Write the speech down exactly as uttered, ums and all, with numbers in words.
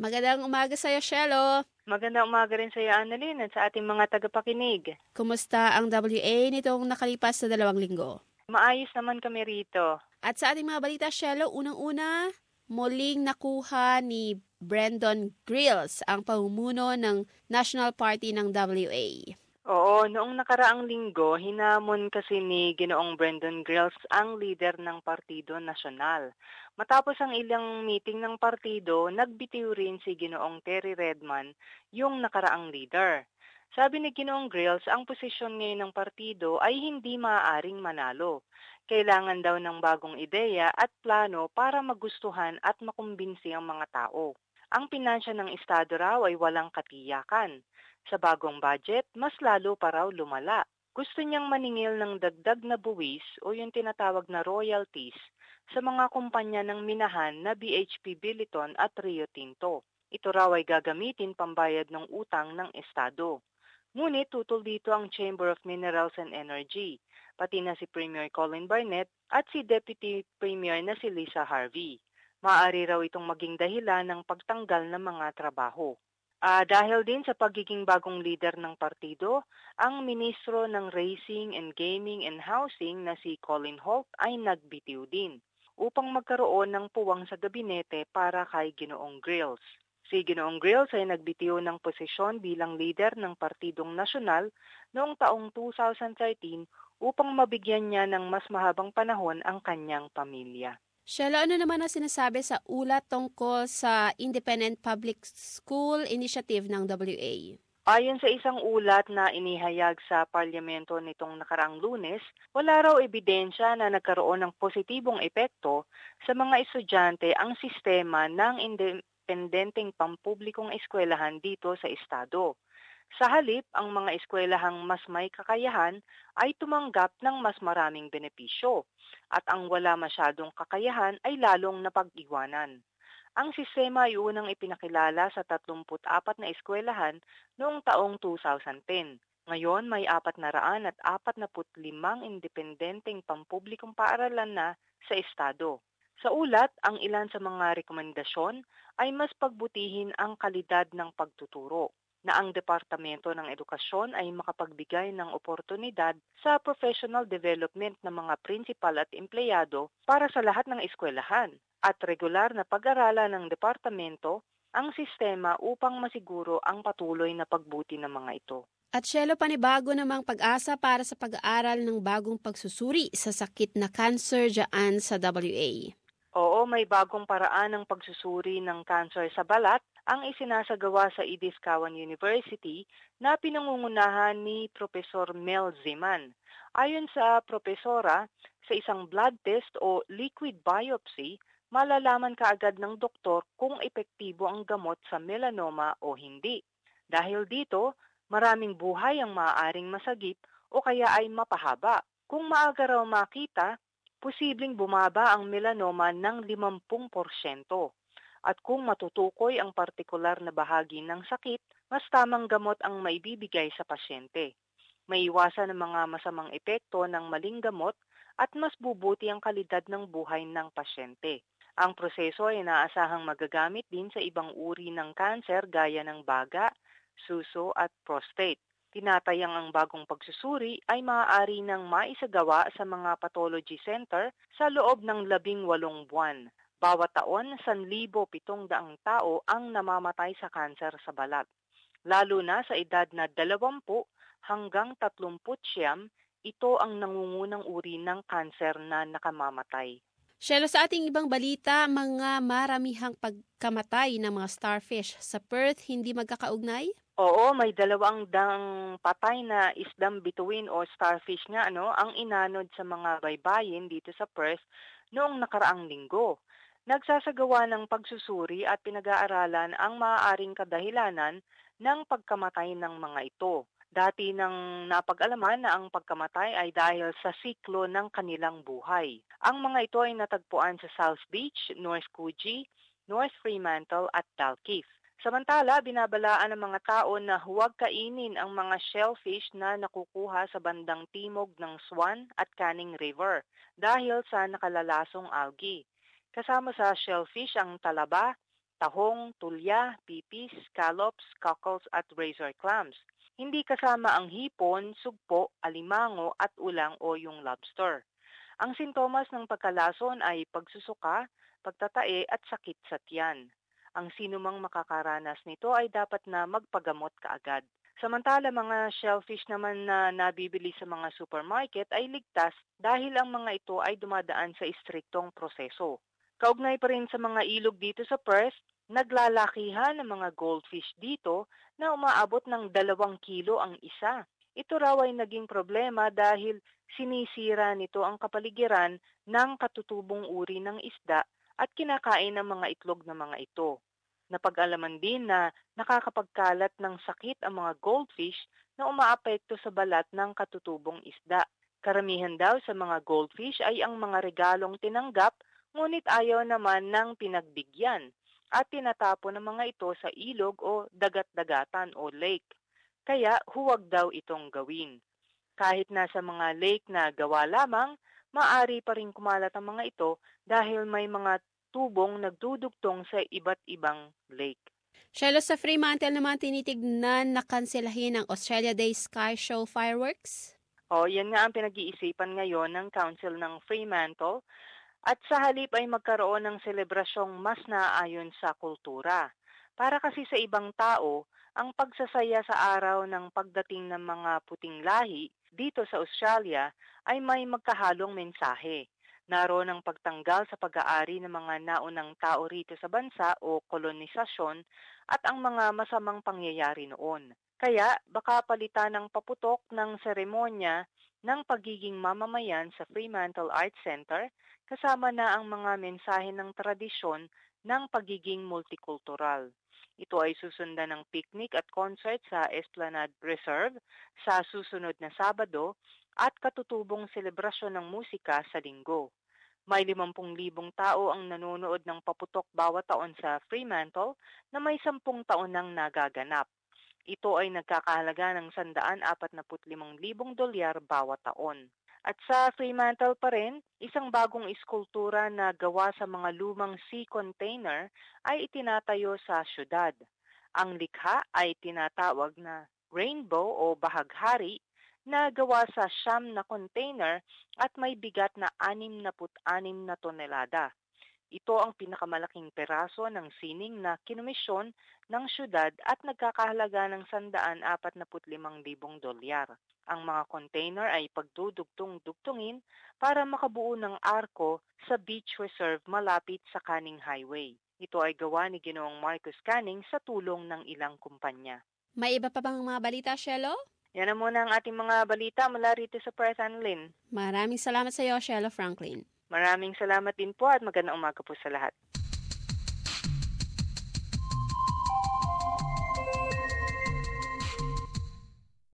Magandang umaga sa'yo, Shelo. Magandang umaga rin sa iyo, Annalyn, at sa ating mga tagapakinig. Kumusta ang W A nitong nakalipas na dalawang linggo? Maayos naman kami rito. At sa ating mga balita, Shelo, unang-una, muling nakuha ni Brandon Grills ang pamumuno ng National Party ng W A. Oo, noong nakaraang linggo, hinamon kasi ni Ginoong Brandon Grills ang leader ng Partido Nasyonal. Matapos ang ilang meeting ng partido, nagbitiw rin si Ginoong Terry Redman, yung nakaraang leader. Sabi ni Ginoong Grills, ang posisyon ngayon ng partido ay hindi maaaring manalo. Kailangan daw ng bagong ideya at plano para magustuhan at makumbinsi ang mga tao. Ang pinansya ng estado raw ay walang katiyakan. Sa bagong budget, mas lalo pa raw lumala. Gusto niyang maningil ng dagdag na buwis o yung tinatawag na royalties sa mga kumpanya ng minahan na B H P Billiton at Rio Tinto. Ito raw ay gagamitin pambayad ng utang ng estado. Ngunit tutol dito ang Chamber of Minerals and Energy, pati na si Premier Colin Barnett at si Deputy Premier na si Lisa Harvey. Maaari raw itong maging dahilan ng pagtanggal ng mga trabaho. Ah, dahil din sa pagiging bagong leader ng partido, ang ministro ng Racing and Gaming and Housing na si Colin Holt ay nagbitiw din upang magkaroon ng puwang sa gabinete para kay Ginoong Grills. Si Ginoong Grills ay nagbitiw ng posisyon bilang leader ng Partidong Nasyonal noong taong two thousand thirteen upang mabigyan niya ng mas mahabang panahon ang kanyang pamilya. Shelo, ano naman ang sinasabi sa ulat tungkol sa Independent Public School Initiative ng W A? Ayon sa isang ulat na inihayag sa parlamento nitong nakaraang Lunes, wala raw ebidensya na nagkaroon ng positibong epekto sa mga estudyante ang sistema ng independenteng pampublikong eskwelahan dito sa estado. Sa halip, ang mga eskwelahang mas may kakayahan ay tumanggap ng mas maraming benepisyo at ang wala masyadong kakayahan ay lalong napag-iwanan. Ang sistema ay unang ipinakilala sa tatlumpu't apat na eskwelahan noong taong two thousand ten. Ngayon may apat na raan at apat na put limang independenteng pampublikong paaralan na sa estado. Sa ulat, ang ilan sa mga rekomendasyon ay mas pagbutihin ang kalidad ng pagtuturo, na ang Departamento ng Edukasyon ay makapagbigay ng oportunidad sa professional development ng mga prinsipal at empleyado para sa lahat ng eskwelahan at regular na pag-aralan ng departamento ang sistema upang masiguro ang patuloy na pagbuti ng mga ito. At Shelo, panibago namang pag-asa para sa pag-aaral ng bagong pagsusuri sa sakit na cancer dyan sa W A. Oo, may bagong paraan ng pagsusuri ng cancer sa balat ang isinasagawa sa Idis-Kawan University na pinangungunahan ni Profesor Mel Zeman. Ayon sa profesora, sa isang blood test o liquid biopsy, malalaman kaagad ng doktor kung epektibo ang gamot sa melanoma o hindi. Dahil dito, maraming buhay ang maaaring masagip o kaya ay mapahaba. Kung maaga raw makita, posibleng bumaba ang melanoma ng limampu porsyento. At kung matutukoy ang partikular na bahagi ng sakit, mas tamang gamot ang maibibigay sa pasyente. May iwasan ang mga masamang epekto ng maling gamot at mas bubuti ang kalidad ng buhay ng pasyente. Ang proseso ay inaasahang magagamit din sa ibang uri ng kanser gaya ng baga, suso at prostate. Tinatayang ang bagong pagsusuri ay maaari nang maisagawa sa mga pathology center sa loob ng labing walong buwan. Bawat taon, one thousand seven hundred tao ang namamatay sa kanser sa balat. Lalo na sa edad na dalawampu hanggang tatlumput siyam, ito ang nangungunang uri ng kanser na nakamamatay. Shelo, sa ating ibang balita, mga maramihang pagkamatay ng mga starfish sa Perth hindi magkakaugnay? Oo, may dalawang dang patay na isdang bituin o starfish nga ano, ang inanod sa mga baybayin dito sa Perth noong nakaraang linggo. Nagsasagawa ng pagsusuri at pinag-aaralan ang maaaring kadahilanan ng pagkamatay ng mga ito. Dati nang napag-alaman na ang pagkamatay ay dahil sa siklo ng kanilang buhay. Ang mga ito ay natagpuan sa South Beach, North Coogee, North Fremantle at Dalkeith. Samantala, binabalaan ng mga tao na huwag kainin ang mga shellfish na nakukuha sa bandang timog ng Swan at Canning River dahil sa nakalalasong algae. Kasama sa shellfish ang talaba, tahong, tulya, pipis, scallops, cockles at razor clams. Hindi kasama ang hipon, sugpo, alimango at ulang o yung lobster. Ang sintomas ng pagkalason ay pagsusuka, pagtatae at sakit sa tiyan. Ang sinumang makakaranas nito ay dapat na magpagamot kaagad. Samantala mga shellfish naman na nabibili sa mga supermarket ay ligtas dahil ang mga ito ay dumadaan sa istriktong proseso. Kaugnay pa rin sa mga ilog dito sa Perth, naglalakihan ng mga goldfish dito na umaabot ng dalawang kilo ang isa. Ito raw ay naging problema dahil sinisira nito ang kapaligiran ng katutubong uri ng isda at kinakain ng mga itlog ng mga ito. Napag-alaman din na nakakapagkalat ng sakit ang mga goldfish na umaapekto sa balat ng katutubong isda. Karamihan daw sa mga goldfish ay ang mga regalong tinanggap ngunit ayaw naman ng pinagbigyan at tinatapon ng mga ito sa ilog o dagat-dagatan o lake. Kaya huwag daw itong gawin. Kahit nasa mga lake na gawa lamang, maaari pa rin kumalat ang mga ito dahil may mga tubong nagdudugtong sa iba't ibang lake. Shelo, sa Fremantle naman tinitignan na kanselahin ang Australia Day Sky Show fireworks? O, yan nga ang pinag-iisipan ngayon ng Council ng Fremantle at sa halip ay magkaroon ng selebrasyong mas naaayon sa kultura. Para kasi sa ibang tao, ang pagsasaya sa araw ng pagdating ng mga puting lahi dito sa Australia ay may magkahalong mensahe. Naroon ang pagtanggal sa pag-aari ng mga naunang tao rito sa bansa o kolonisasyon at ang mga masamang pangyayari noon. Kaya baka palitan ng paputok ng seremonya ng pagiging mamamayan sa Fremantle Arts Center kasama na ang mga mensahe ng tradisyon ng pagiging multicultural. Ito ay susundan ng picnic at concert sa Esplanade Reserve sa susunod na Sabado at katutubong selebrasyon ng musika sa Linggo. May limampu libong tao ang nanonood ng paputok bawat taon sa Fremantle na may sampung taon nang nagaganap. Ito ay nagkakahalaga ng one hundred forty-five libong dolyar bawat taon. At sa Fremantle pa rin, isang bagong iskultura na gawa sa mga lumang sea container ay itinatayo sa syudad. Ang likha ay tinatawag na rainbow o bahaghari na gawa sa siyam na container at may bigat na anim na anim na tonelada. Ito ang pinakamalaking peraso ng sining na kinumisyon ng syudad at nagkakahalaga ng one hundred forty-five libong dolyar. Ang mga container ay pagdudugtong-dugtungin para makabuo ng arko sa beach reserve malapit sa Canning Highway. Ito ay gawa ni Ginoong Marcus Canning sa tulong ng ilang kumpanya. May iba pa bang mga balita, Shelo? Yan na muna ang ating mga balita mula rito sa Perth and Lynn. Maraming salamat sa iyo, Shelo Franklin. Maraming salamat din po at magandang umaga po sa lahat.